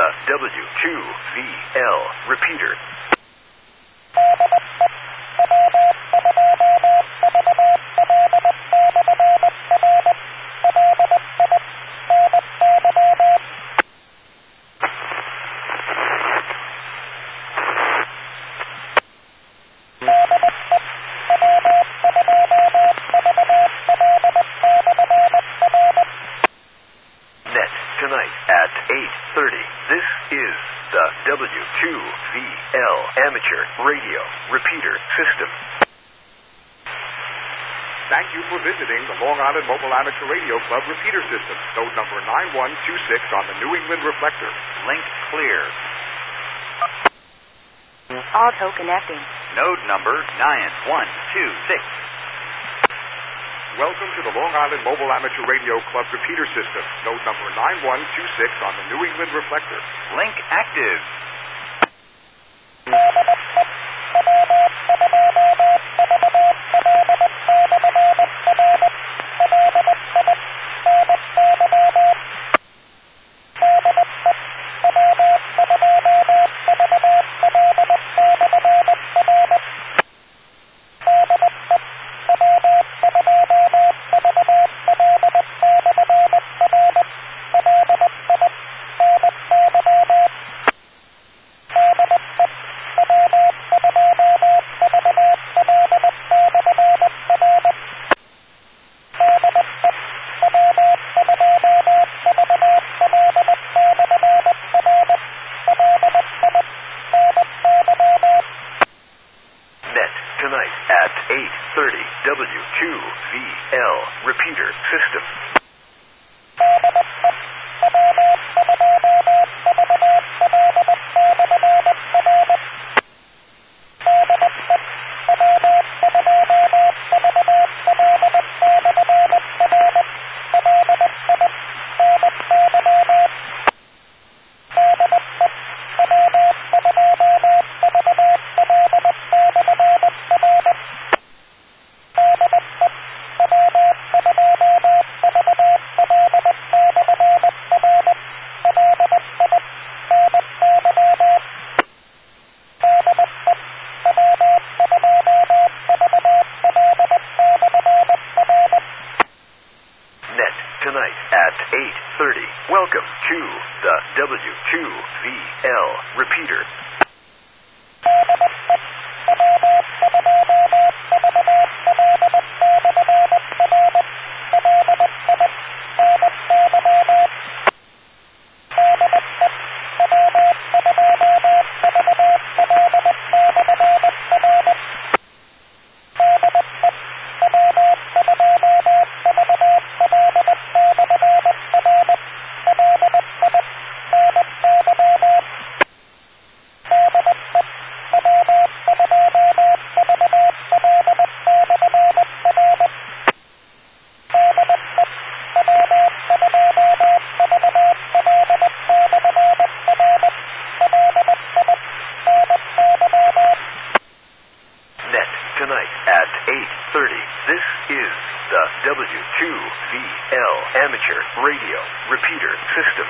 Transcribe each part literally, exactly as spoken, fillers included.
the W Q V L repeater. Tonight at eight thirty, this is the W Q V L Amateur Radio Repeater System. Thank you for visiting the Long Island Mobile Amateur Radio Club Repeater System. Node number nine one two six on the New England Reflector. Link clear. Auto connecting. Node number nine one two six. Welcome to the Long Island Mobile Amateur Radio Club Repeater System. Node number nine one two six on the New England Reflector. Link active. Tonight at eight thirty, W Q V L Repeater System. Tonight at eight thirty, welcome to the W Q V L Repeater. Tonight at eight thirty, this is the W Q V L Amateur Radio Repeater System.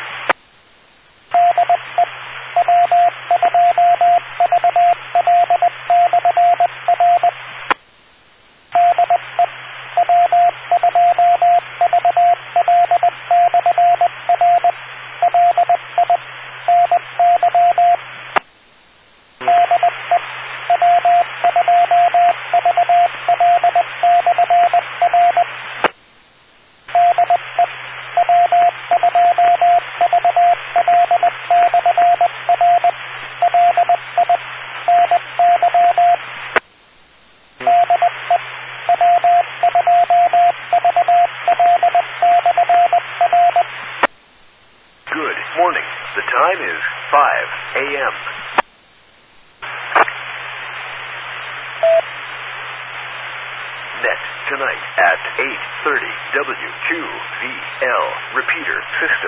Good morning. The time is five a m Net tonight at eight thirty, W Q V L Repeater System.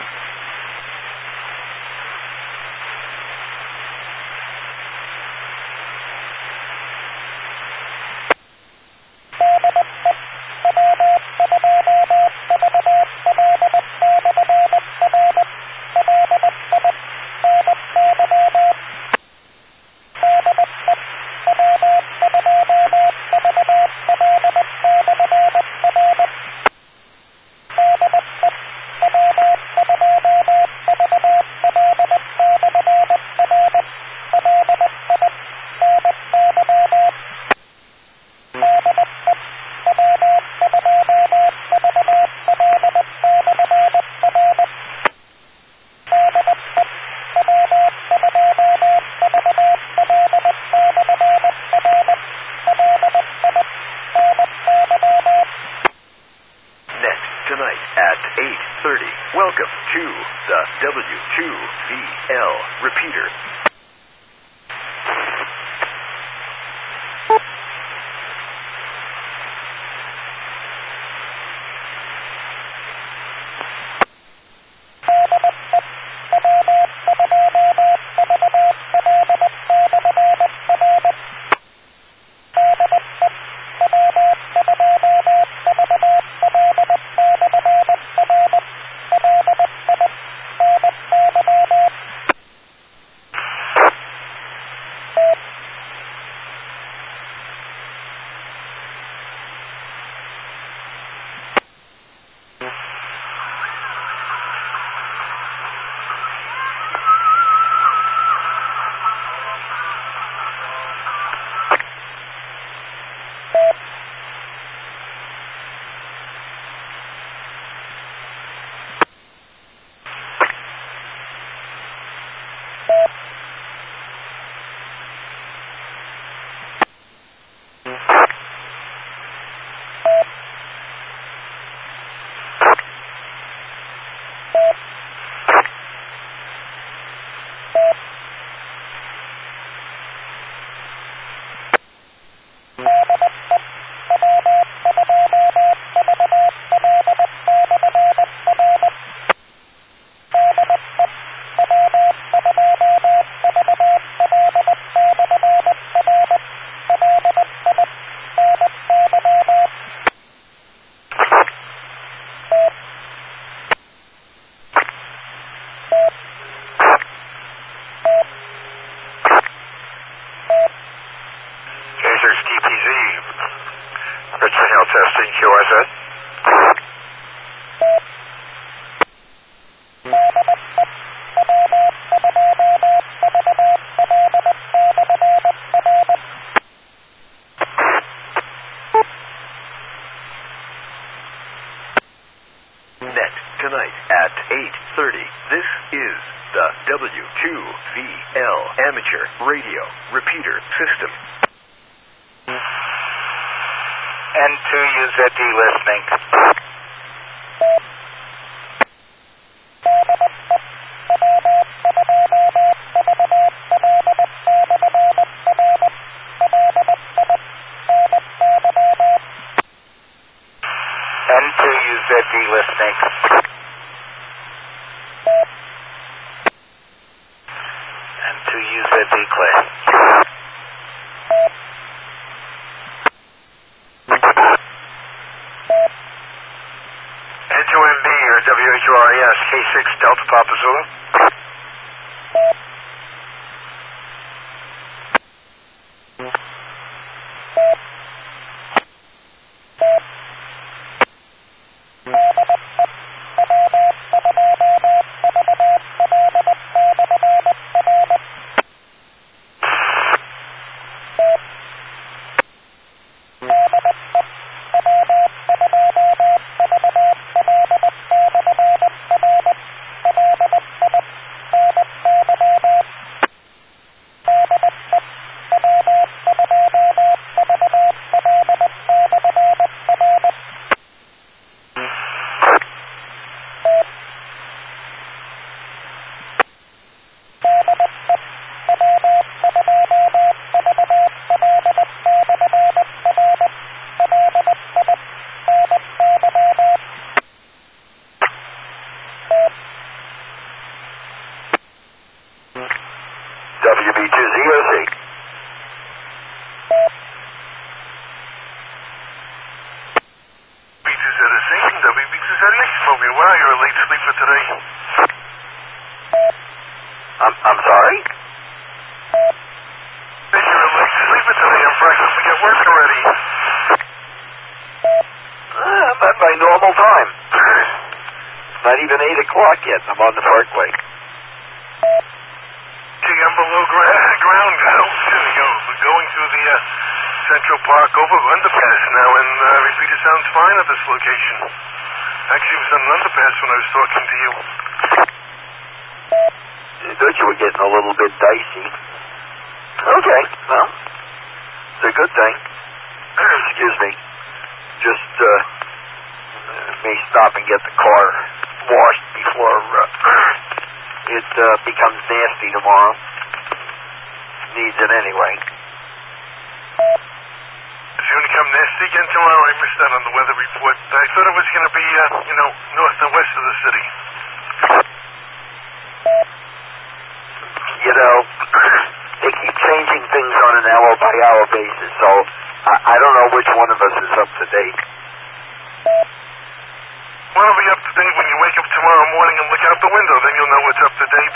thirty. Welcome to the W two V L repeater. Testing Q S S. Net tonight at eight thirty. This is the W two V L amateur radio repeater system. N two U Z D listening. N two U Z D listening. N two U Z D clear. N two M B or W H R S K six Delta Papa Zulu. W B two Z O C. B two Z O C, W B two Z O C. Moving well, you're a late sleeper today. I'm, I'm sorry? You're a late sleeper today. I'm practicing to get work already. Uh, I'm at my normal time. It's not even eight o'clock yet. I'm on the Parkway. Gee, I'm below gra- ground now. We're going through the uh, Central Park over underpass now, and uh, repeater sounds fine at this location. Actually, it was on an underpass when I was talking to you. I thought you were getting a little bit dicey. Okay, well, it's a good thing. Excuse me. Just uh, may stop and get the car washed before uh, it uh, becomes nasty tomorrow. Needs it anyway. Is it going to become nasty again tomorrow? I missed that on the weather report. I thought it was going to be, uh, you know, north and west of the city. You know, they keep changing things on an hour-by-hour basis, so I, I don't know which one of us is up to date. Well, it'll be up to date when you wake up tomorrow morning and look out the window. Then you'll know what's up to date.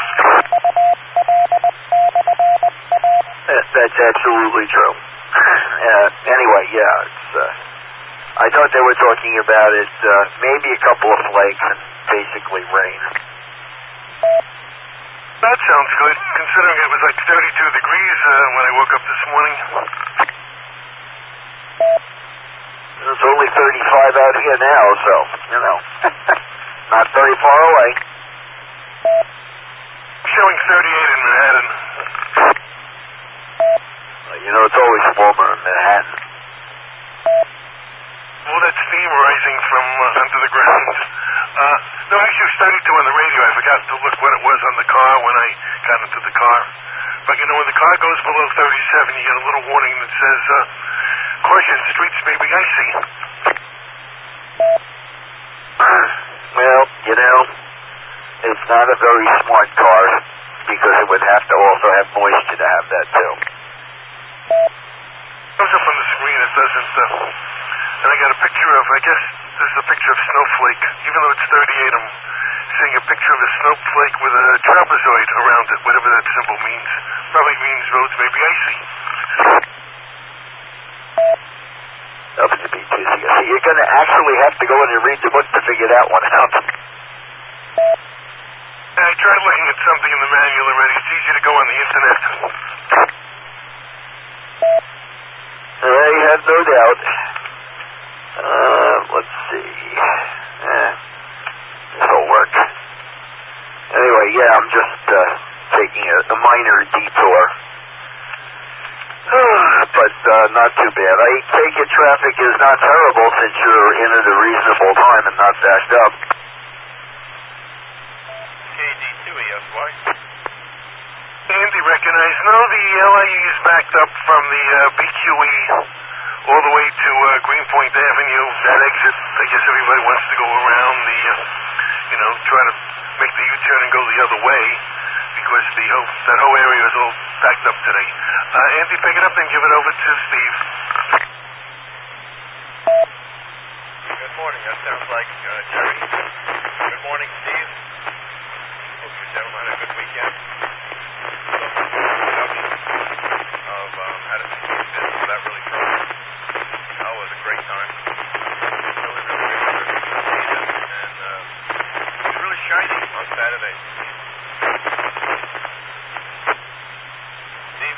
That, that's absolutely true. uh, anyway, yeah, it's, uh, I thought they were talking about it, uh, maybe a couple of flakes and basically rain. That sounds good, considering it was like thirty-two degrees uh, when I woke up this morning. It's only thirty-five out here now, so, you know, not very far away. Showing thirty-eight in Manhattan. Uh, you know, it's always warmer in Manhattan. Well, that's steam rising from uh, under the ground. Uh, no, actually, it was thirty-two on the radio. I forgot to look what it was on the car when I got into the car. But, you know, when the car goes below thirty-seven, you get a little warning that says, uh, caution, streets may be icy. Well, you know, it's not a very smart car because it would have to also have moisture to have that, too. Comes up on the screen, it doesn't, uh, and I got a picture of, I guess, this is a picture of Snowflake. Even though it's thirty-eight, I'm seeing a picture of a snowflake with a trapezoid around it, whatever that symbol means. Probably means roads may be icy. W B two C. So you're going to actually have to go in and read the book to figure that one out. I tried looking at something in the manual already. It's easy to go on the internet. I have no doubt. Uh, let's see. Eh, this'll work. Anyway, yeah, I'm just uh, taking a, a minor detour. But uh, not too bad. I take it traffic is not terrible since you're in at a reasonable time and not backed up. K D two E S Y. Andy recognized. No, the L I E is backed up from the uh, B Q E all the way to uh, Greenpoint Avenue. That exit, I guess everybody wants to go around the, uh, you know, try to make the U-turn and go the other way because the whole, that whole area is all backed up today. Uh, Andy, pick it up and give it over to Steve. Good morning. That sounds like uh, Jerry. Good morning, Steve. Hope you gentlemen had a good weekend. Production of um, how to do business without really trouble. That was a great time. Really, really great trip to see them. And uh, it was really shiny on Saturday. Steve?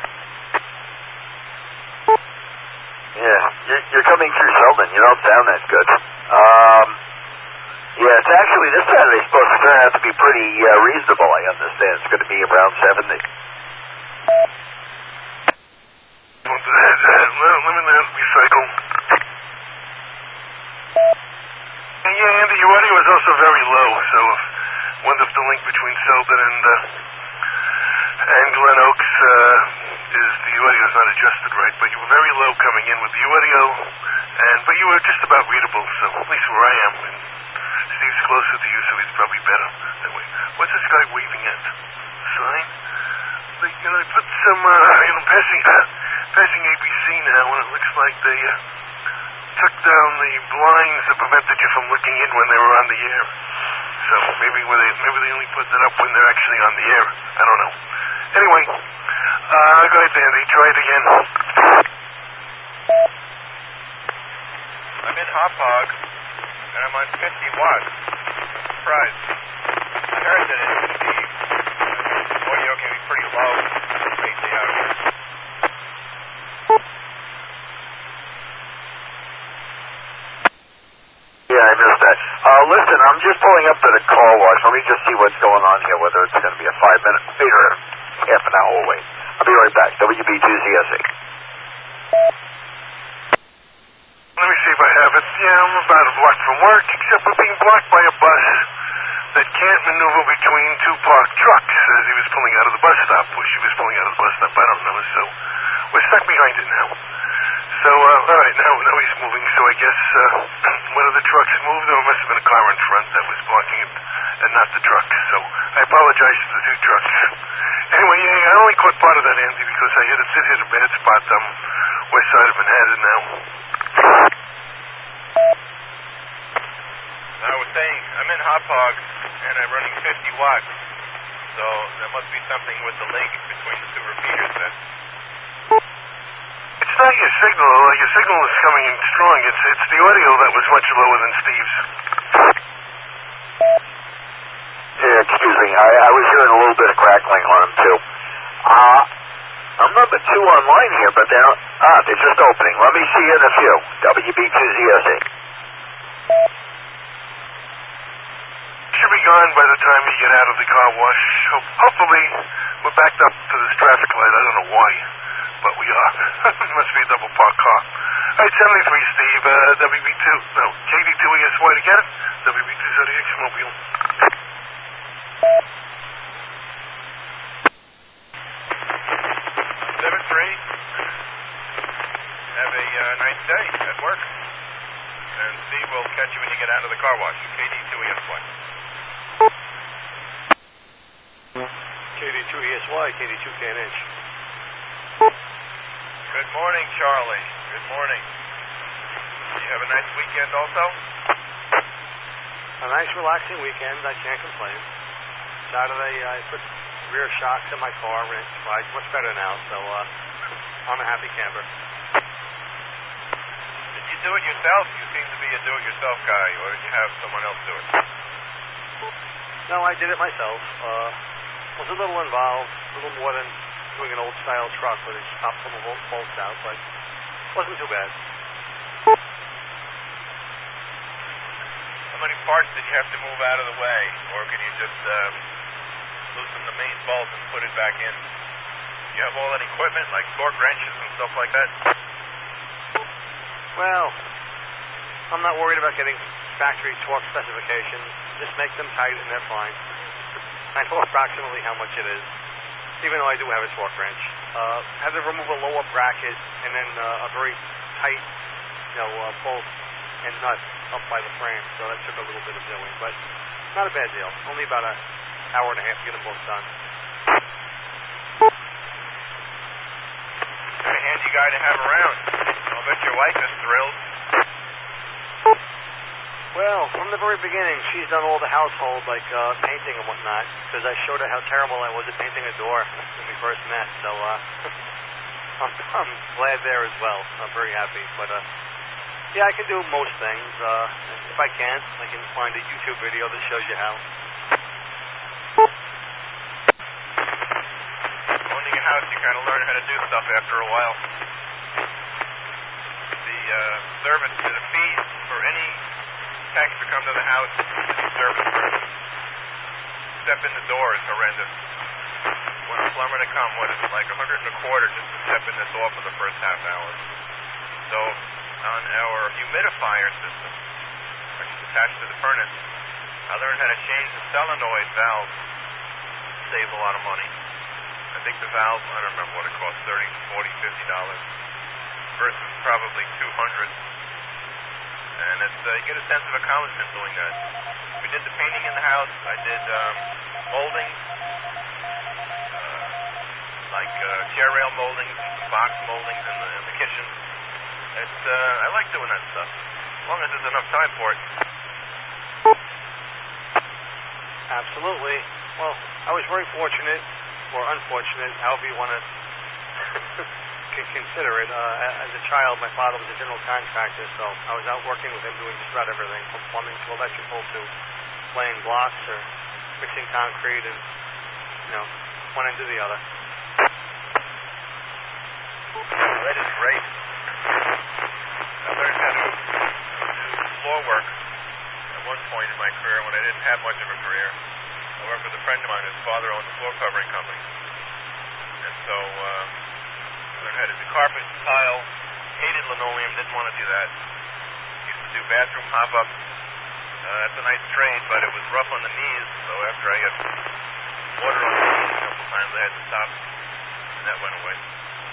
Yeah, you're, you're coming through Sheldon. You don't sound that good. Um, yeah, it's actually, this Saturday's supposed to turn out to be pretty uh, reasonable, I understand. It's going to be around seventy. Let, let me recycle. And yeah, Andy, your audio is also very low, so if wonder if the link between Selden and uh, and Glen Oaks uh, is the audio is not adjusted right, but you were very low coming in with the audio, and but you were just about readable, so at least where I am, and Steve's closer to you, so he's probably better that way. What's this guy waving at? Sign? Like, you know, they put some, uh, you know, passing, uh, passing A B C now, and it looks like they uh, took down the blinds that prevented you from looking in when they were on the air. So maybe when they, maybe they only put that up when they're actually on the air. I don't know. Anyway, uh, go ahead, Andy. Try it again. I'm in Hop Hog, and I'm on fifty watts. I'm surprised. I heard that it, the audio can be pretty low lately out here. Yeah, I missed that. Uh, listen, I'm just pulling up to the car wash. Let me just see what's going on here, whether it's going to be a five-minute wait or half an hour wait. I'll be right back. W B two C S A. Let me see if I have it. Yeah, I'm about a block from work, except we're being blocked by a bus. that can't maneuver between two parked trucks as he was pulling out of the bus stop, or she was pulling out of the bus stop, I don't know. So we're stuck behind it now. So, uh, all right, now, now he's moving, so I guess uh, one of the trucks moved, or it must have been a car in front that was blocking it, and not the truck. So I apologize to the two trucks. Anyway, yeah, I only caught part of that, Andy, because I hit a, did hit a bad spot, um, west side of Manhattan now. I was saying, I'm in Hauppauge, and I'm running fifty watts, so there must be something with the link between the two repeaters then. It's not your signal. Uh, your signal is coming in strong. It's it's the audio that was much lower than Steve's. Yeah, excuse me. I, I was hearing a little bit of crackling on them, too. Uh, I'm number two online here, but they're not, ah, they're just opening. Let me see you in a few. W B two Z S A. Should be gone by the time you get out of the car wash. Ho- hopefully, we're backed up to this traffic light. I don't know why, but we are. It must be a double parked car. All right, seventy-three, Steve. Uh, W B two, no, K D two E S Y to get it. W B two Z X Mobile. seven three. Have a uh, nice day at work. And Steve will catch you when you get out of the car wash. K D two E S Y. K D two E S Y, K D two K N H. Good morning, Charlie. Good morning. You have a nice weekend also? A nice relaxing weekend, I can't complain. Saturday I put rear shocks in my car and it rides much better now, so uh, I'm a happy camper. Did you do it yourself? You seem to be a do-it-yourself guy, or did you have someone else do it? No, I did it myself. Uh, was a little involved, a little more than doing an old-style truck where they pop some of the bolts out, but it wasn't too bad. How many parts did you have to move out of the way, or can you just um, loosen the main bolt and put it back in? You have all that equipment, like torque wrenches and stuff like that? Well, I'm not worried about getting factory torque specifications. Just make them tight and they're fine. I know approximately how much it is, even though I do have a torque wrench. Uh, had to remove a lower bracket and then uh, a very tight, you know, uh, bolt and nut up by the frame, so that took a little bit of doing, but not a bad deal. Only about an hour and a half to get them both done. What a handy guy to have around. I'll bet your wife is thrilled. Well, from the very beginning, she's done all the household, like uh, painting and whatnot, because I showed her how terrible I was at painting a door when we first met, so uh, I'm, I'm glad there as well. I'm very happy, but uh, yeah, I can do most things. Uh, if I can't, I can find a YouTube video that shows you how. Owning a house, you kind of learn how to do stuff after a while. The uh, service, the fee for any tax to come to the house, the service person. Step in the door is horrendous. When a plumber to come, what is it, like a hundred and a quarter just to step in the door for the first half hour. So on our humidifier system, which is attached to the furnace, I learned how to change the solenoid valve to save a lot of money. I think the valve, I don't remember what it cost, thirty, forty, fifty dollars versus probably two hundred. And it's, uh, you get a sense of accomplishment doing that. We did the painting in the house. I did um, molding, uh, like uh, chair rail moldings and some box moldings in the, in the kitchen. It's, uh, I like doing that stuff, as long as there's enough time for it. Absolutely. Well, I was very fortunate, or unfortunate, however you want to consider it. Uh, as a child, my father was a general contractor, so I was out working with him doing just about everything, from plumbing to electrical to laying blocks or mixing concrete and, you know, one end to the other. That is great. I learned how to do floor work at one point in my career when I didn't have much of a career. I worked with a friend of mine. His father owned a floor covering company. And so uh, I learned how to do carpet, tile, hated linoleum, didn't want to do that. Used to do bathroom hop-up, Uh, that's a nice trade, but it was rough on the knees, so after I got water on the knees a couple times, I had to stop, and that went away.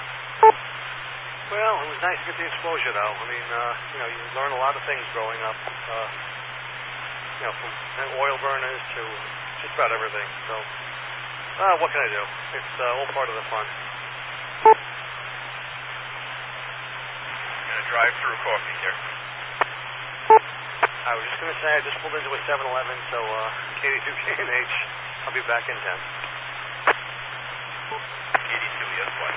Well, it was nice to get the exposure, though. I mean, uh, you know, you learn a lot of things growing up. Uh, you know, from oil burners to just about everything. So, uh, what can I do? It's uh, all part of the fun. I'm going to drive through coffee here. I was just going to say, I just pulled into a seven eleven, so uh, K D two K N H. I'll be back in ten. K D two, yes, what?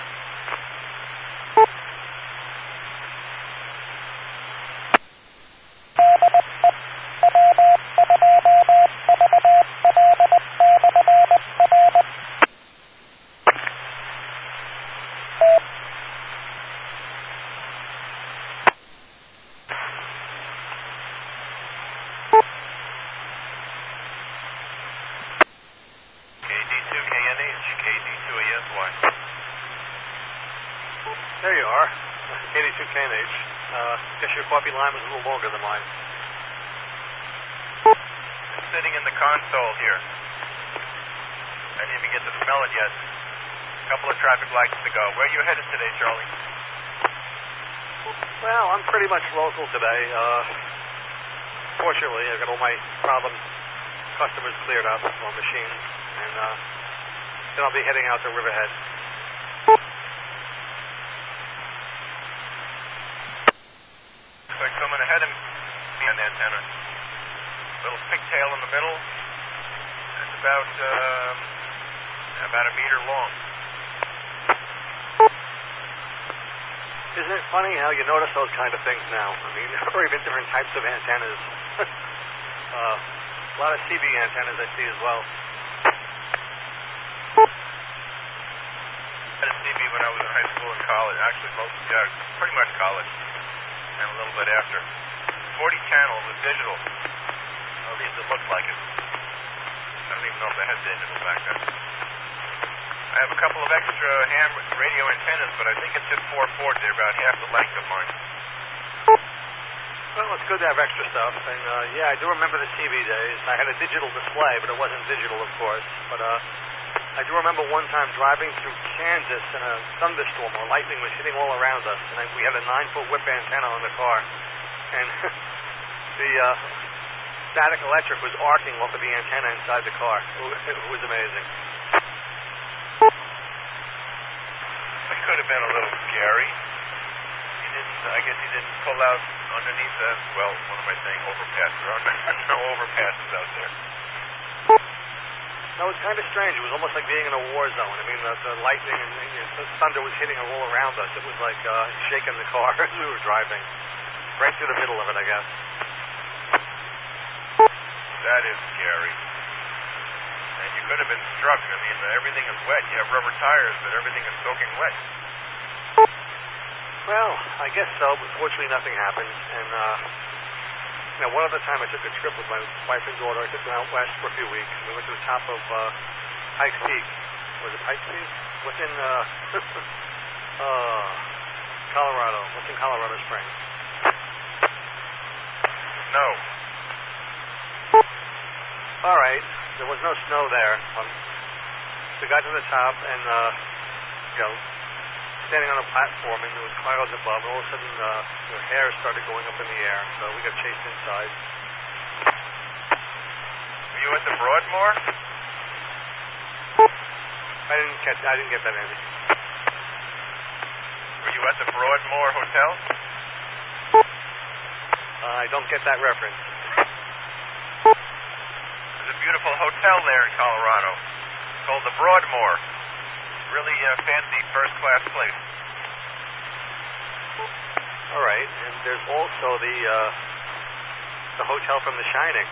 There you are, K D two K N H. Uh, guess your coffee line was a little longer than mine. I'm sitting in the console here. I didn't even get to smell it yet. A couple of traffic lights to go. Where are you headed today, Charlie? Well, I'm pretty much local today. Uh, fortunately, I've got all my problem customers cleared up on machines, and uh, then I'll be heading out to Riverhead. Looks like someone ahead of me on the antenna. Little pigtail in the middle. It's about um, about a meter long. Isn't it funny how you notice those kind of things now? I mean, or even different types of antennas. uh, a lot of C B antennas I see as well. I had a C B when I was in high school and college. Actually, most, yeah, pretty much college. And a little bit after. forty channel was digital. At least it looked like it. I don't even know if they had digital back then. I have a couple of extra ham radio antennas, but I think it's just four forty. They're about half the length of mine. Well, it's good to have extra stuff. And, uh, yeah, I do remember the C B days. I had a digital display, but it wasn't digital, of course. But uh, I do remember one time driving through Kansas in a thunderstorm where lightning was hitting all around us. And I, we had a nine-foot whip antenna on the car. And the uh, static electric was arcing off of the antenna inside the car. It, it was amazing. It could have been a little scary. He didn't, I guess he didn't pull out underneath the, well, what am I saying, overpass. There are no overpasses out there. No, it was kind of strange. It was almost like being in a war zone. I mean, the, the lightning and you know, the thunder was hitting all around us. It was like uh, shaking the car as we were driving. Right through the middle of it, I guess. That is scary. And you could have been struck. I mean, everything is wet. You have rubber tires, but everything is soaking wet. Well, I guess so, but fortunately nothing happened. And, uh, you know, one other time I took a trip with my wife and daughter. I took them out west for a few weeks. We went to the top of uh, Pikes Peak. Was it Pikes Peak? What's in, uh, uh, Colorado? What's in Colorado Springs? No. All right. There was no snow there. Um, we got to the top and, uh, you know, standing on a platform and there was clouds above. And all of a sudden, uh, your hair started going up in the air. So we got chased inside. Were you at the Broadmoor? I didn't catch. I didn't get that, Andy. Were you at the Broadmoor Hotel? Uh, I don't get that reference. There's a beautiful hotel there in Colorado called the Broadmoor. Really uh, fancy first-class place. All right, and there's also the uh, the hotel from The Shining.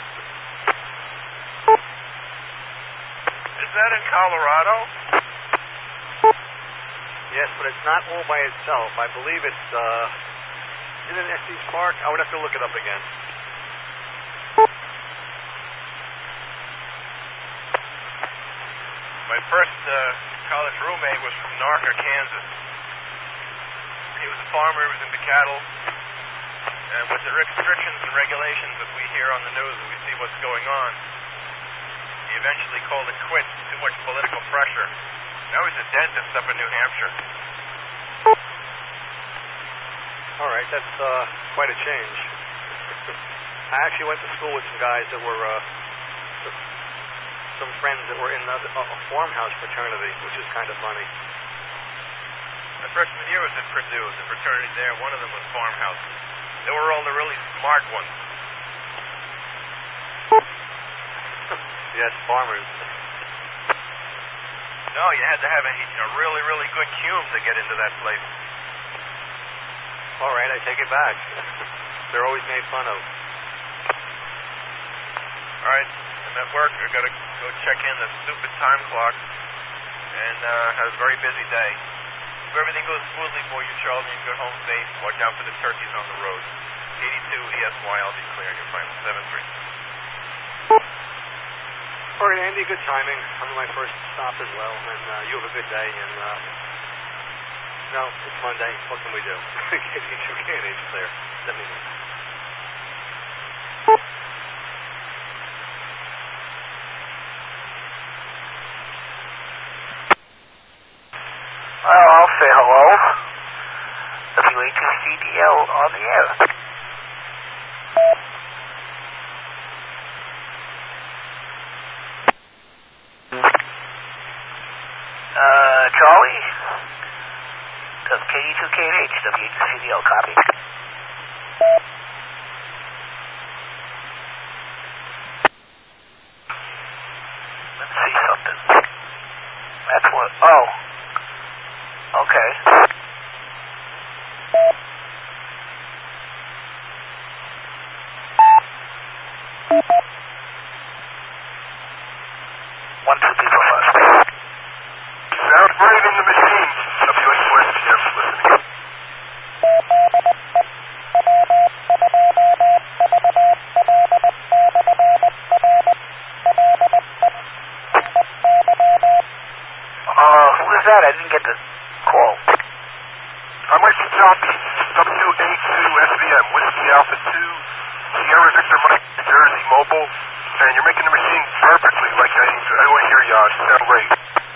Is that in Colorado? Yes, but it's not all by itself. I believe it's uh, is it Estes Park? I would have to look it up again. My first uh, college roommate was from Narca, Kansas. He was a farmer. He was into cattle. And with the restrictions and regulations that we hear on the news and we see what's going on, he eventually called it quits. Too much political pressure. Now he's a dentist up in New Hampshire. All right, that's uh, quite a change. I actually went to school with some guys that were, uh, some friends that were in a, a farmhouse fraternity, which is kind of funny. My freshman year was at Purdue, the fraternity there. One of them was farmhouse. They were all the really smart ones. Yes, farmers. No, you had to have a, a really, really good cume to get into that place. All right, I take it back. They're always made fun of. All right, I'm at work. I got to go check in the stupid time clock, and uh, had a very busy day. If everything goes smoothly for you, Charlie, you can go home safe. Watch out for the turkeys on the road. eighty-two E S Y, I'll be clear. You're fine. seven three. All right, Andy, good timing. I'm at my first stop as well, and uh, you have a good day. And uh, no, it's Monday. What can we do? K T two K N H clear. seventy-one. Well, I'll say hello. W A two C D L on the air. Uh, Charlie? K T two K N H, W A two C D L, copy. Let's see something. That's what, oh. Okay. One, two, three, four, five. Sound great in the machine. W A two S P M listening. Uh, who is that? I didn't get the call. I'm Mister Johnson, W A two S B M, Whiskey Alpha two, Sierra Victor Mike, New Jersey Mobile, and you're making the machine perfectly like I, I always hear you on. Sound great.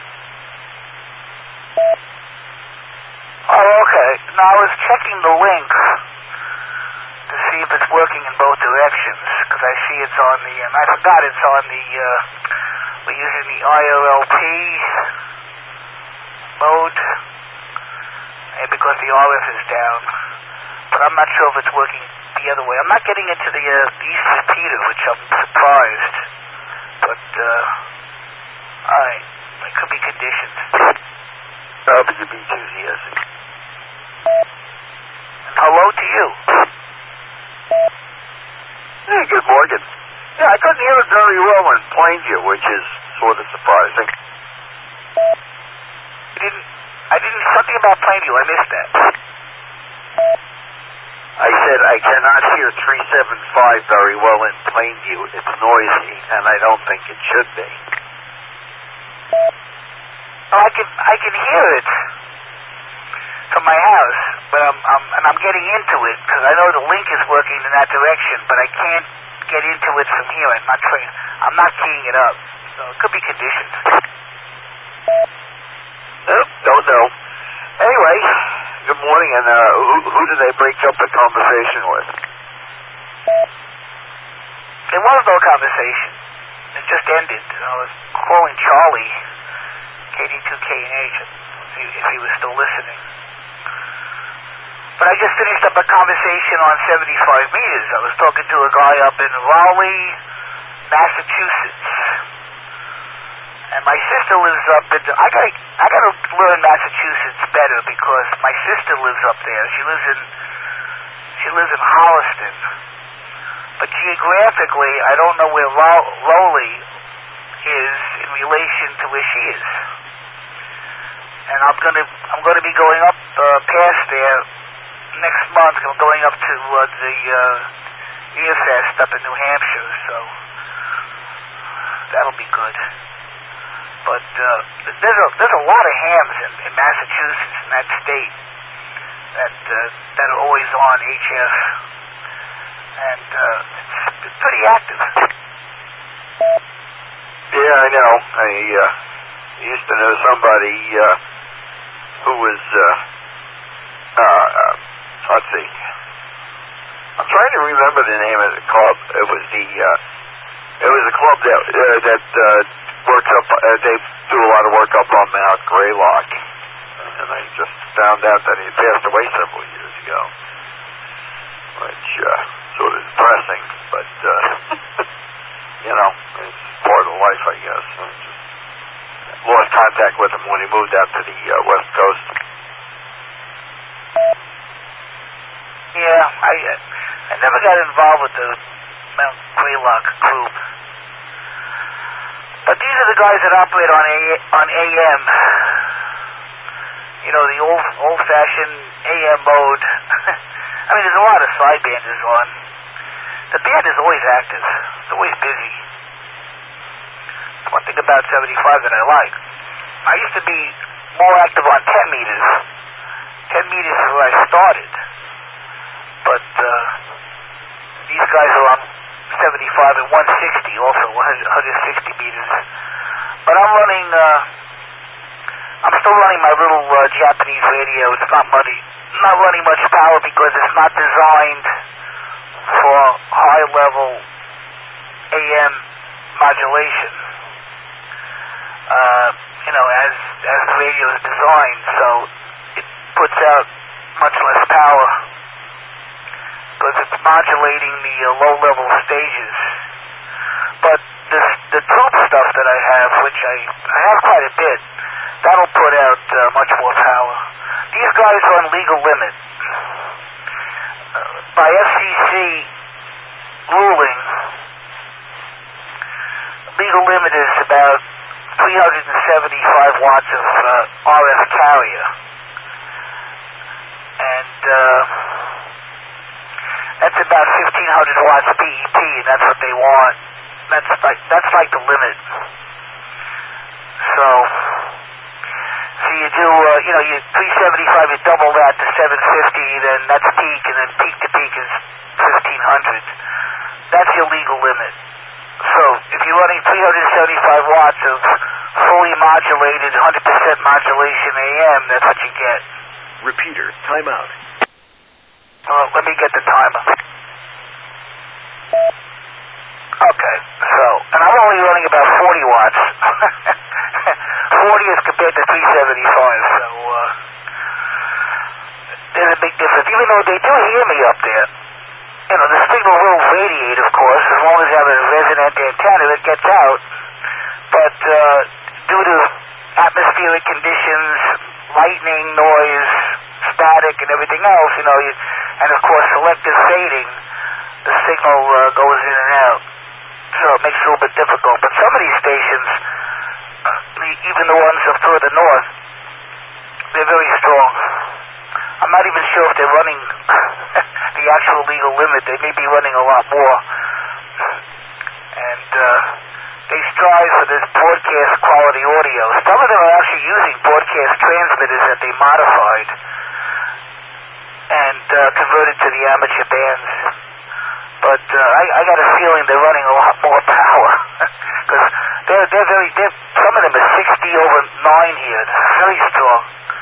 Oh, okay. Now, I was checking the link to see if it's working in both directions, because I see it's on the, and I forgot it's on the, uh, we're using the I R L P mode, and because the R F is down, but I'm not sure if it's working the other way. I'm not getting into the uh, East repeater, which I'm surprised, but, uh, alright, it could be conditioned. W B two Z S. And hello to you. Hey, good morning. Yeah, I couldn't hear it very well in Plainview, which is sort of surprising. I didn't, I didn't, something about Plainview, I missed that. I said I cannot hear three seven five very well in Plainview. It's noisy, and I don't think it should be. Oh, I can, I can hear it from my house, but I'm, I'm and I'm getting into it because I know the link is working in that direction, but I can't get into it from here. I'm not trying. I'm not keying it up, so it could be conditioned. Oh, don't know. Anyway, good morning, and uh, who, who did they break up the conversation with? There was no conversation. It just ended. I was calling Charlie, K D two K N H, if he, if he was still listening. But I just finished up a conversation on seventy-five meters. I was talking to a guy up in Raleigh, Massachusetts. And my sister lives up in, I gotta, I gotta learn Massachusetts better because my sister lives up there. She lives in, she lives in Holliston. But geographically, I don't know where Raleigh is in relation to where she is. And I'm gonna, I'm gonna be going up uh, past there next month. I'm going up to uh, the uh, Nearfest up in New Hampshire, so that'll be good. But uh, there's a there's a lot of hams in, in Massachusetts, in that state, that uh, that are always on H F. and uh, it's pretty active. Yeah, I know. I uh, used to know somebody uh, who was, uh, uh, uh, let's see, I'm trying to remember the name of the club. It was the, uh, it was a club that, uh, that uh, works up, uh, they do a lot of work up on Mount Greylock. And I just found out that he passed away several years ago, which uh, sort of depressing, but, uh, you know, it's part of life, I guess. I just lost contact with him when he moved out to the uh, West Coast. Yeah, I uh, I never got involved with the Mount Greylock crew. But these are the guys that operate on A on A M. You know, the old old-fashioned A M mode. I mean, there's a lot of side banders on. The band is always active. It's always busy. One thing about seventy-five that I like, I used to be more active on ten meters. ten meters is where I started. But uh, these guys are on seventy-five and one sixty also, one hundred sixty meters. But I'm running, uh, I'm still running my little uh, Japanese radio. It's not money, not running much power because it's not designed for high-level A M modulation. Uh, you know, as as the radio is designed, so it puts out much less power because it's modulating the uh, low-level stages. But this, the tube stuff that I have, which I, I have quite a bit, that'll put out uh, much more power. These guys run legal limit. Uh, by F C C ruling, legal limit is about three hundred seventy-five watts of uh, R F carrier. And uh, that's about fifteen hundred watts P E P, and that's what they want. That's like that's like the limit. So, so you do, uh, you know, you three seventy-five, you double that to seven fifty, then that's peak, and then peak to peak is fifteen hundred. That's your legal limit. So, if you're running three hundred seventy-five watts of fully modulated, one hundred percent modulation A M, that's what you get. Repeater, timeout. Uh, let me get the timer. Okay, so, and I'm only running about forty watts. forty as compared to three seventy-five, so, uh, there's a big difference. Even though they do hear me up there. You know, the signal will radiate, of course, as long as you have a resonant antenna that gets out. But uh, due to atmospheric conditions, lightning, noise, static, and everything else, you know, you, and of course selective fading, the signal uh, goes in and out. So it makes it a little bit difficult. But some of these stations, uh, the, even the ones up further north, they're very strong. I'm not even sure if they're running the actual legal limit. They may be running a lot more. And uh, they strive for this broadcast quality audio. Some of them are actually using broadcast transmitters that they modified and uh, converted to the amateur bands. But uh, I, I got a feeling they're running a lot more power because they're they're very they're, some of them are sixty over nine here. They're very strong.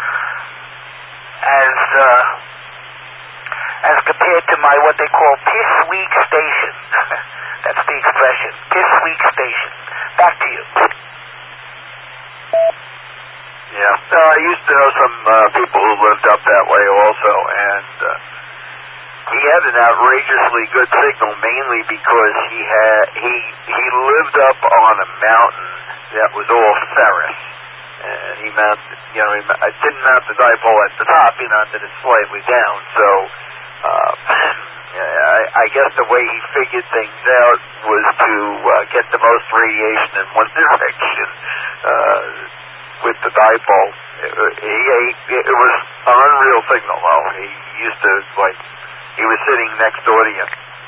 As uh, as compared to my what they call piss weak station. That's the expression. Piss weak station. Back to you. Yeah. No, I used to know some uh, people who lived up that way also, and uh, he had an outrageously good signal, mainly because he had he he lived up on a mountain that was all ferrous, and he mounted, you know, he I didn't mount the dipole at the top, he mounted it slightly down. So uh, I, I guess the way he figured things out was to uh, get the most radiation in one direction. Uh, with the dipole. It, he, it was an unreal signal, though. He used to, like, he was sitting next door to you.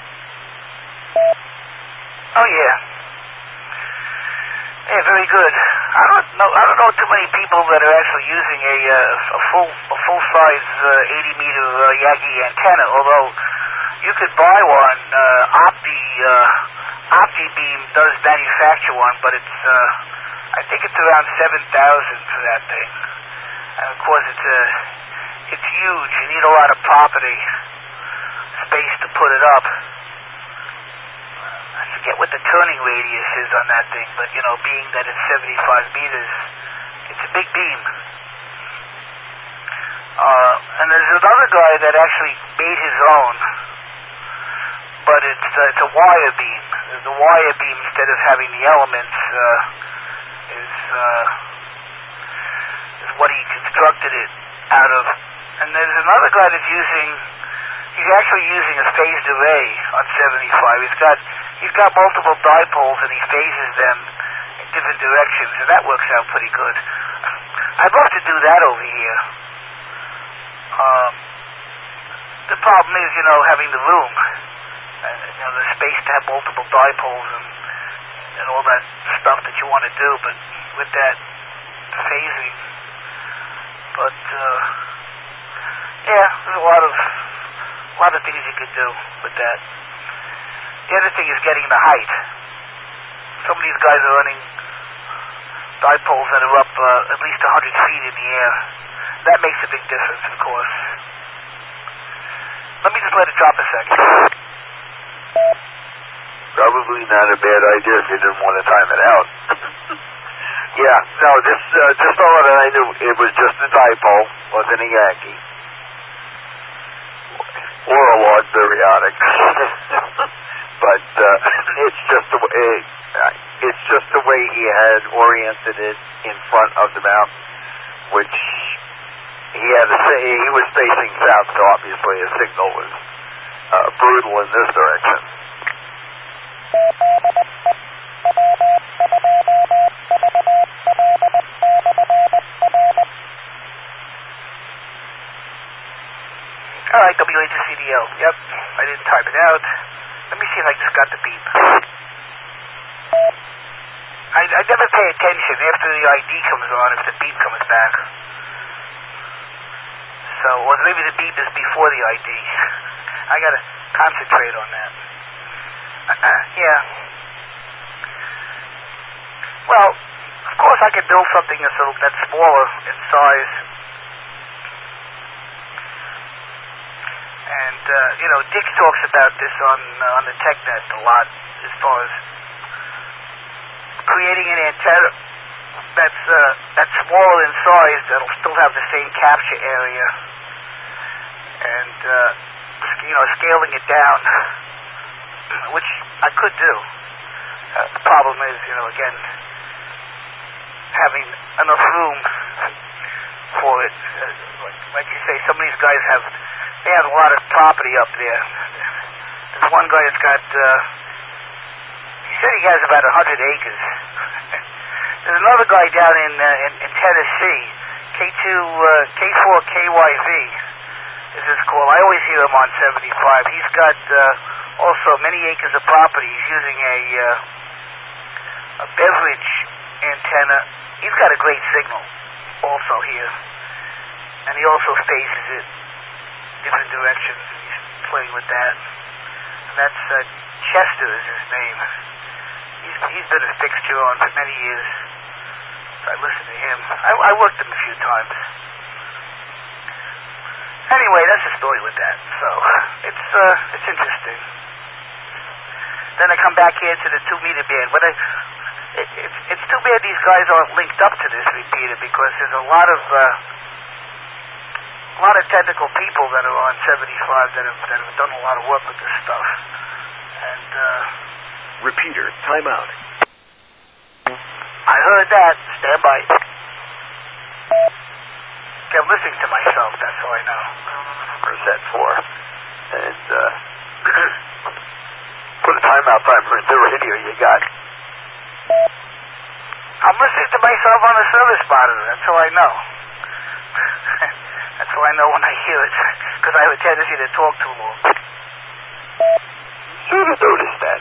Oh, yeah. Yeah, very good. I don't know I don't know too many people that are actually using a, uh, a full a full-size uh, eighty meter uh, Yagi antenna, although, you could buy one. Uh, Opti, uh, OptiBeam does manufacture one, but it's, uh, I think it's around seven thousand for that thing. And of course, it's a, it's huge. You need a lot of property, space to put it up. I forget what the turning radius is on that thing, but you know, being that it's seventy-five meters, it's a big beam. Uh, and there's another guy that actually made his own, but it's uh, it's a wire beam. The wire beam, instead of having the elements, uh, is uh, is what he constructed it out of. And there's another guy that's using. He's actually using a phased array on seventy-five. He's got he's got multiple dipoles and he phases them in different directions, and that works out pretty good. I'd love to do that over here. Um, the problem is, you know, having the room, uh, you know, the space to have multiple dipoles and and all that stuff that you want to do, but with that phasing, but uh, yeah, there's a lot of a lot of things you could do with that. The other thing is getting the height. Some of these guys are running dipoles that are up uh, at least one hundred feet in the air. That makes a big difference, of course. Let me just let it drop a second. Probably not a bad idea if you didn't want to time it out. Yeah, no, this uh, this fellow that I knew, it was just a dipole, wasn't a Yankee. Or a log periodic. But uh, it's just the way uh, it's just the way he had oriented it in front of the mountain, which he had to say he was facing south, so obviously his signal was uh, brutal in this direction. All right, W H C D O. Yep, I didn't type it out. Let me see if I just got the beep. I, I never pay attention after the I D comes on if the beep comes back. So, or maybe the beep is before the I D. I gotta concentrate on that. Uh, yeah. Well, of course I could build something that's, a, that's smaller in size. And, uh, you know, Dick talks about this on uh, on the TechNet a lot as far as creating an antenna that's, uh, that's smaller in size that'll still have the same capture area. And, uh, you know, scaling it down, which I could do. Uh, the problem is, you know, again, having enough room for it. Uh, like, like you say, some of these guys have, they have a lot of property up there. There's one guy that's got, uh, he said he has about one hundred acres. There's another guy down in, uh, in, in Tennessee, K two, uh, K four K Y V. Is this called? I always hear him on seventy-five. He's got uh, also many acres of property. He's using a uh, a beverage antenna. He's got a great signal also here, and he also spaces it different directions. He's playing with that. And that's uh, Chester is his name. He's he's been a fixture on for many years. So I listen to him. I, I worked him a few times. Anyway, that's the story with that. So it's uh, it's interesting. Then I come back here to the two meter band. But I, it, it's it's too bad these guys aren't linked up to this repeater because there's a lot of uh, a lot of technical people that are on seventy-five that have that have done a lot of work with this stuff. And uh, repeater timeout. I heard that. Stand by. I'm listening to myself, that's all I know. For set four. And uh, put a timeout timer in the radio you got. I'm listening to myself on the service monitor, that's all I know. That's all I know when I hear it, because I have a tendency to talk too long. You would notice that.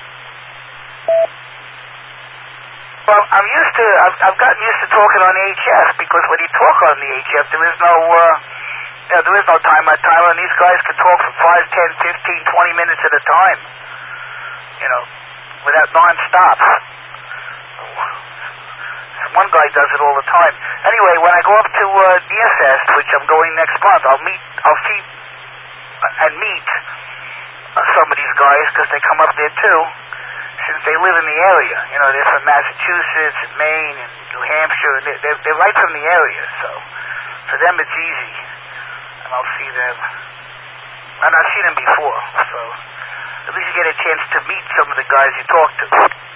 Well, I'm used to, I've, I've gotten used to talking on the H F, because when you talk on the H F, there is no, uh, Yeah, there is no timer, timer, and these guys can talk for five, ten, fifteen, twenty minutes at a time. You know, without non-stop. One guy does it all the time. Anyway, when I go up to uh, Nearfest, which I'm going next month, I'll meet, I'll see and meet uh, some of these guys because they come up there too, since they live in the area. You know, they're from Massachusetts and Maine and New Hampshire. And they're, they're, they're right from the area, so for them it's easy. And I'll see them. And I've seen them before, so at least you get a chance to meet some of the guys you talk to.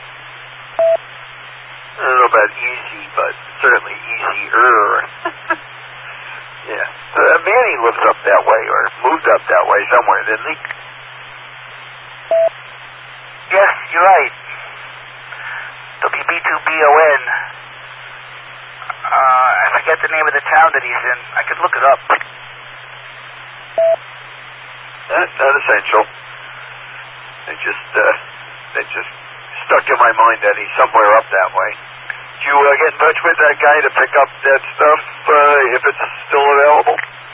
I don't know about easy, but certainly easier. Yeah. Uh, Manny lives up that way, or moved up that way somewhere, didn't he? Yes, you're right. W B two B O N. Uh, I forget the name of the town that he's in. I could look it up. That's not essential. It just, uh, it just stuck in my mind that he's somewhere up that way. Did you uh, get in touch with that guy to pick up that stuff, uh, if it's still available?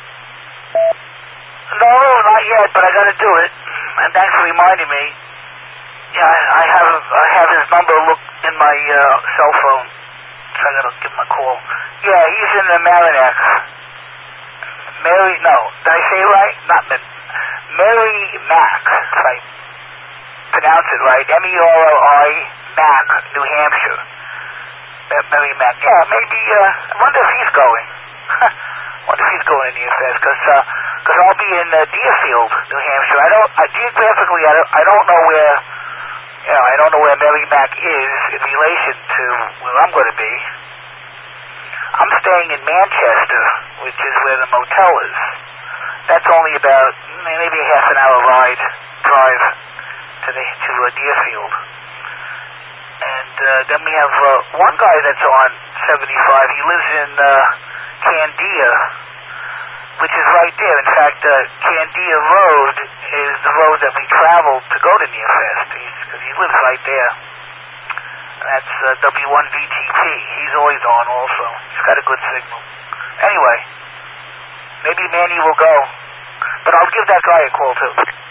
No, not yet, but I gotta do it. And thanks for reminding me. Yeah, I, I have I have his number look in my uh, cell phone, so I gotta give him a call. Yeah, he's in the Merrimack. Mary, no, did I say it right? Not Mary, Mary Mack, if I pronounce it right. M E R O I, Mack, New Hampshire. Mary Mack. Yeah, maybe, uh, I wonder if he's going. I wonder if he's going to Nearfest, because uh, cause I'll be in uh, Deerfield, New Hampshire. I don't, uh, geographically, I don't, I don't know where, you know, I don't know where Mary Mack is in relation to where I'm going to be. I'm staying in Manchester, which is where the motel is. That's only about maybe a half an hour ride, drive to the to uh, Deerfield. And uh, then we have uh, one guy that's on seventy-five. He lives in uh, Candia, which is right there. In fact, uh, Candia Road is the road that we travel to go to Nearfest, because he lives right there. That's uh, W one V T P. He's always on also. He's got a good signal. Anyway, maybe Manny will go. But I'll give that guy a call too.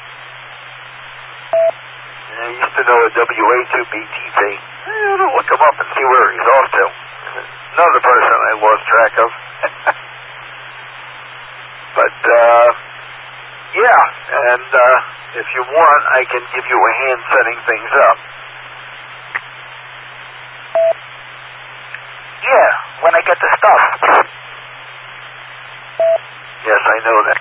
I used to know a W A two B T P. I'm gonna look him up and see where he's off to. Another person I lost track of. But, uh, yeah, and uh, if you want, I can give you a hand setting things up. Yeah, when I get the stuff. Yes, I know that.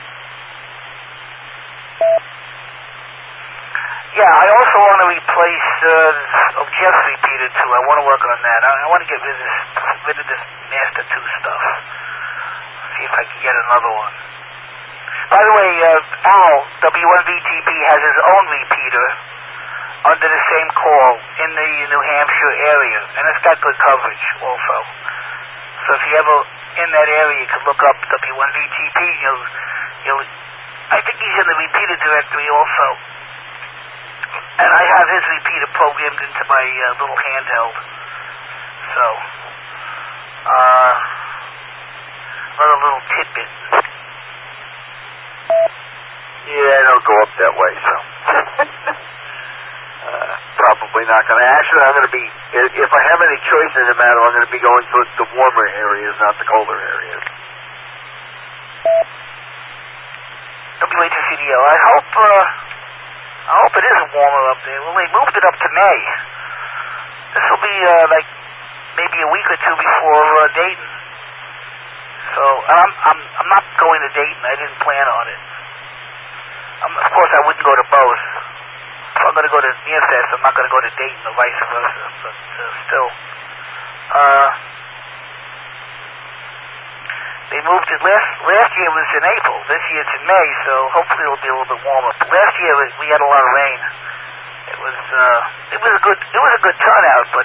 Yeah, I also want to replace, uh, oh, Jeff's repeated too. I want to work on that. I, I want to get rid of this, rid of this Master two stuff. See if I can get another one. By the way, uh, Al, W one V T P has his own repeater under the same call in the New Hampshire area, and it's got good coverage also. So if you ever in that area, you can look up W one V T P. You'll, you'll, I think he's in the repeater directory also. And I have his repeater programmed into my uh, little handheld. So, uh, another little tidbit. Yeah, I don't go up that way, so. uh, probably not going to. Actually, I'm going to be, if I have any choice in the matter, I'm going to be going to the warmer areas, not the colder areas. W H C D O, I hope, uh, I hope it isn't warmer up there. Well, they moved it up to May. This will be, uh, like, maybe a week or two before uh, Dayton. So, I'm, I'm, I'm not going to Dayton. I didn't plan on it. Um, of course, I wouldn't go to both. If I'm going to go to Nearfest, I'm not going to go to Dayton or vice versa. But uh, still, uh, they moved it last last year was in April. This year it's in May, so hopefully it'll be a little bit warmer. But last year we had a lot of rain. It was uh, it was a good it was a good turnout, but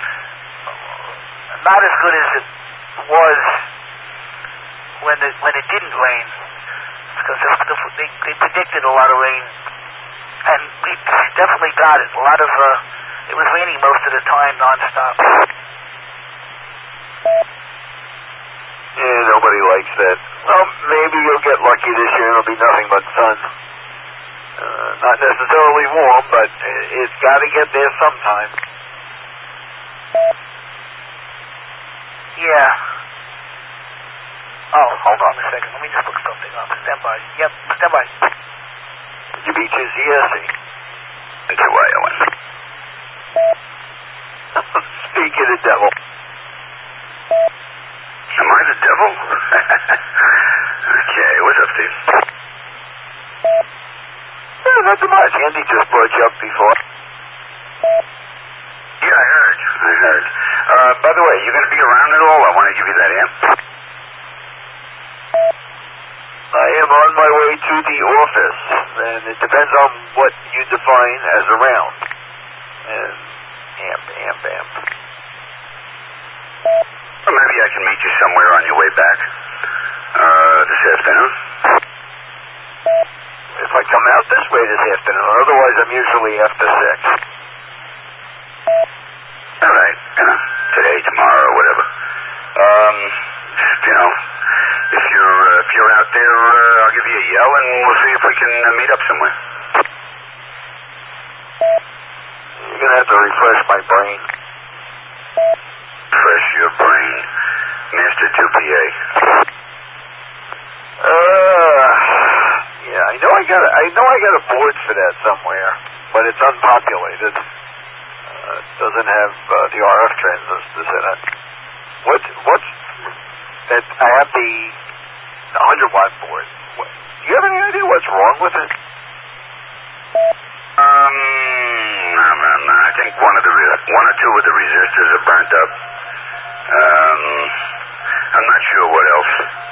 not as good as it was when it when it didn't rain. Because they, they predicted a lot of rain, and we definitely got it. A lot of, uh, it was raining most of the time, nonstop. Yeah, the nobody likes that. Well, maybe you'll get lucky this year and it'll be nothing but sun. Uh, not necessarily warm, but it's got to get there sometime. Yeah. Oh, hold on a second. Let me just look something up. Stand by. Yep, stand by. Did you beat your C S E? Into Iowa. Speak of the devil. Am I the devil? Okay, what's up, Steve? Yeah, not too much. Andy just brought you up before. Yeah, I heard. I heard. Uh, by the way, you going to be around at all? I want to give you that amp. I am on my way to the office, and it depends on what you define as around. And amp, amp, amp. Well, maybe I can meet you somewhere on your way back. Uh, this afternoon. If I come out this way this afternoon, otherwise I'm usually after six. All right, you know, today, tomorrow, or whatever. Um, you know, if you're uh, if you're out there, uh, I'll give you a yell, and we'll see if we can uh, meet up somewhere. You're gonna have to refresh my brain. Refresh your brain, Master two P A. Uh, yeah, I know I got a, I know I got a board for that somewhere, but it's unpopulated. Uh, it doesn't have uh, the R F transistors in it. What what's that? I have the one hundred watt board. What, do you have any idea what's wrong with it? Um, I think one of the one or two of the resistors are burnt up. Um, I'm not sure what else.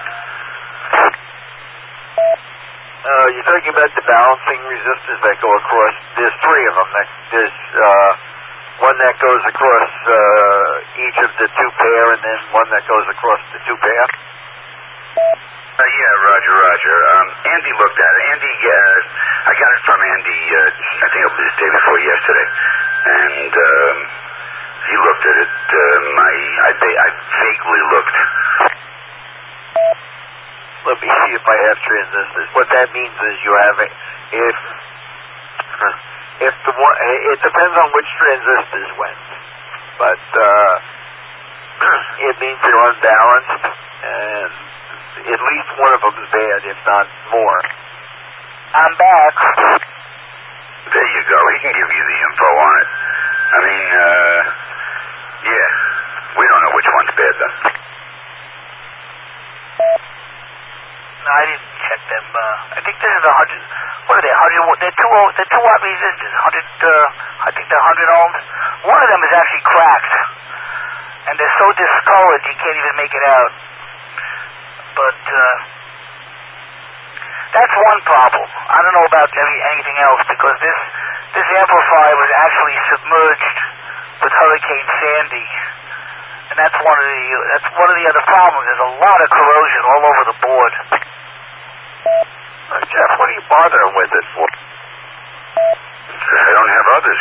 Uh, you're talking about the balancing resistors that go across. There's three of them. That, there's uh, one that goes across uh, each of the two pair, and then one that goes across the two pair. Uh, yeah, Roger, Roger. Um, Andy looked at it. Andy, uh, I got it from Andy, uh, I think it was the day before yesterday. And, um, he looked at it. Um, I, I, I vaguely looked. Let me see if I have transistors. What that means is you have a, if, if the one, it depends on which transistors went. But, uh, it means they're unbalanced, and at least one of them is bad, if not more. I'm back. There you go. He can give you the info on it. I mean, uh, yeah. We don't know which one's bad, though. No, I didn't check them. Uh, I think this is a hundred. What are they? Hundred. They're two. They're two watt resistors. Hundred. Uh, I think they're hundred ohms. One of them is actually cracked, and they're so discolored you can't even make it out. But uh, that's one problem. I don't know about any, anything else because this this amplifier was actually submerged with Hurricane Sandy, and that's one of the that's one of the other problems. There's a lot of corrosion all over the board. Uh, Jeff, what are you bothering with it for? Because I don't have others.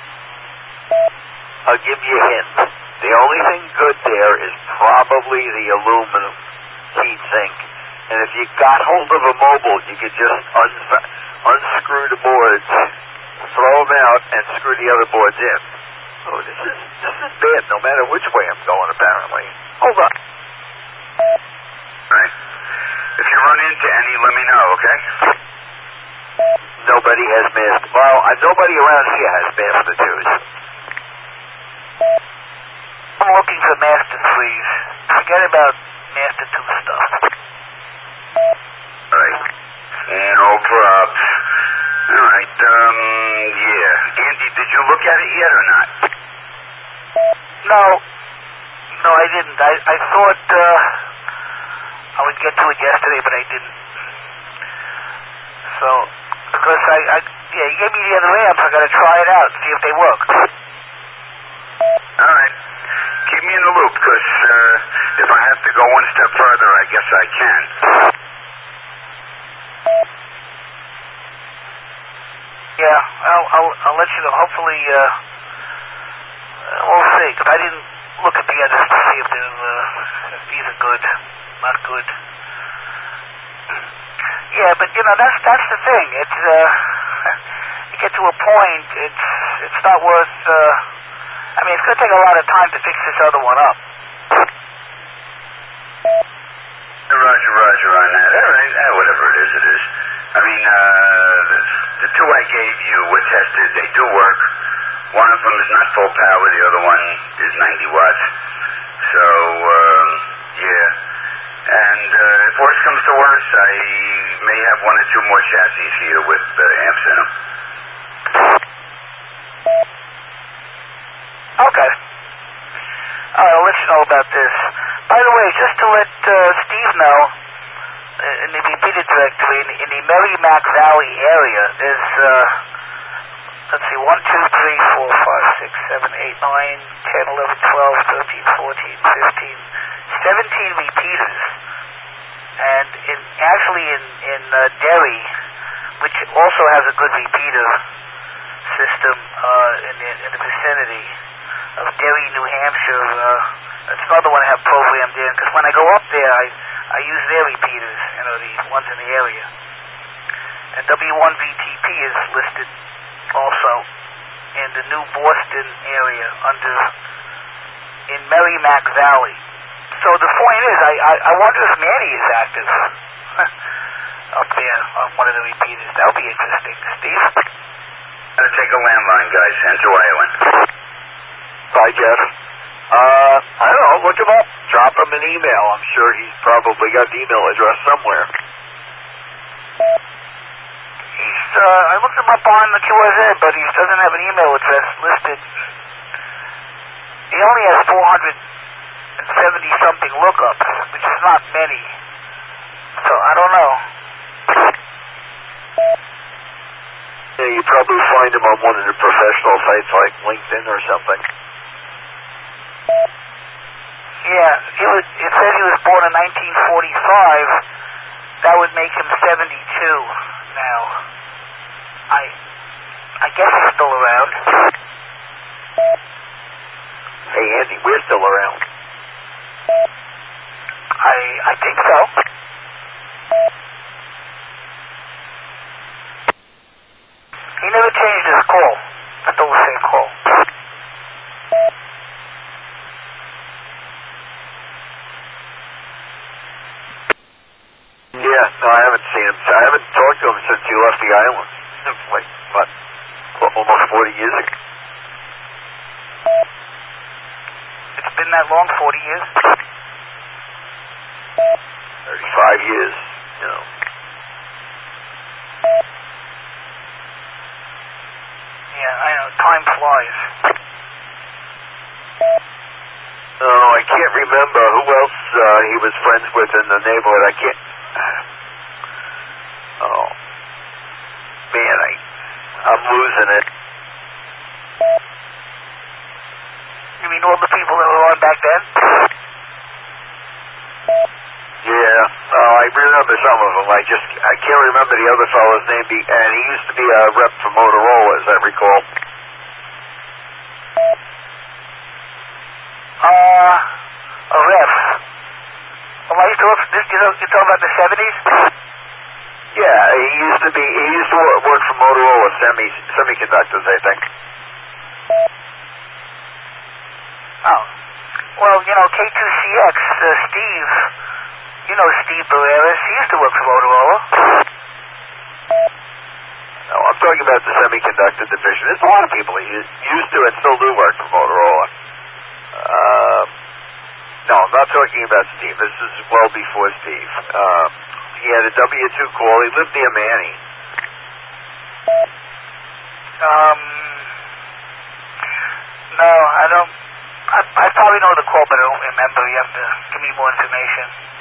I'll give you a hint. The only thing good there is probably the aluminum heat sink. And if you got hold of a mobile, you could just un- unscrew the boards, throw them out, and screw the other boards in. Oh, this is this is bad no matter which way I'm going, apparently. Hold on. Right. If you run into any, let me know, okay? Nobody has master. Well, uh, nobody around here has master twos. I'm looking for master threes. Forget about master two stuff. Right. No probs. All right. Um. Yeah. Andy, did you look at it yet or not? No. No, I didn't. I I thought uh, I would get to it yesterday, but I didn't. So, because I, I yeah, you gave me the other amps. I got to try it out, see if they work. All right. Keep me in the loop, because uh, if I have to go one step further, I guess I can. Yeah, I'll I'll, I'll let you know. Hopefully, uh, we'll see. Because I didn't look at the others to see if they're uh, if these are good. not good. Yeah, but you know that's that's the thing. It's uh, you get to a point. It's it's not worth. Uh, I mean, it's going to take a lot of time to fix this other one up. Roger, Roger on that. All right, eh, whatever it is, it is. I mean, uh, the, the two I gave you were tested. They do work. One of them is not full power. The other one is ninety watts. So, um, yeah. And uh, if worse comes to worse, I may have one or two more chassis here with uh, amps in them. Okay. All right, I'll let you know about this. By the way, just to let uh, Steve know, uh, in the repeater directory, in, in the Merrimack Valley area, there's, uh, let's see, one, two, three, four, five, six, seven, eight, nine, ten, eleven, twelve, thirteen, fourteen, fifteen, seventeen repeaters. And in, actually in, in uh, Derry, which also has a good repeater system uh, in, the, in the vicinity of Derry, New Hampshire, uh, that's another one I have programmed in, because when I go up there, I, I use their repeaters, you know, the ones in the area. And W one V T P is listed also in the New Boston area under, in Merrimack Valley. So the point is, I, I, I wonder if Manny is active up there on one of the repeaters. That would be interesting. Steve? Uh, take a landline, guys. Send to Ireland. Bye, Jeff. Uh, I don't know. Look him up. Drop him an email. I'm sure he's probably got the email address somewhere. He's, uh, I looked him up on the Q S A, but he doesn't have an email address listed. He only has four hundred seventy something lookups, which is not many. So I don't know. Yeah, you probably find him on one of the professional sites like LinkedIn or something. Yeah, he was, it said he was born in nineteen forty-five. That would make him seventy-two now. I I guess he's still around. Hey, Andy, we're still around. I I think so. He never changed his call. Still the same call. Yeah, no, I haven't seen him. I haven't talked to him since he left the island. Like, what, almost forty years ago. It's been that long, forty years? thirty-five years, you know. Yeah, I know. Time flies. Oh, I can't remember who else uh, he was friends with in the neighborhood. I can't. Oh, man, I, I'm losing it. You mean all the people that were on back then? Yeah, uh, I remember some of them. I just, I can't remember the other fellow's name, be, and he used to be a rep for Motorola, as I recall. Uh, a rep. Well, I used to work, this, you know, you're talking about the seventies? Yeah, he used to be, he used to work, work for Motorola semi, Semiconductors, I think. Oh. Well, you know, K two C X, uh, Steve, you know Steve Barreras, he used to work for Motorola. No, I'm talking about the semiconductor division. There's a lot of people who used to and still do work for Motorola. Uh, no, I'm not talking about Steve. This is well before Steve. Uh, he had a W two call. He lived near Manny. Um, no, I don't, I, I probably know the call, but I don't remember. You have to give me more information.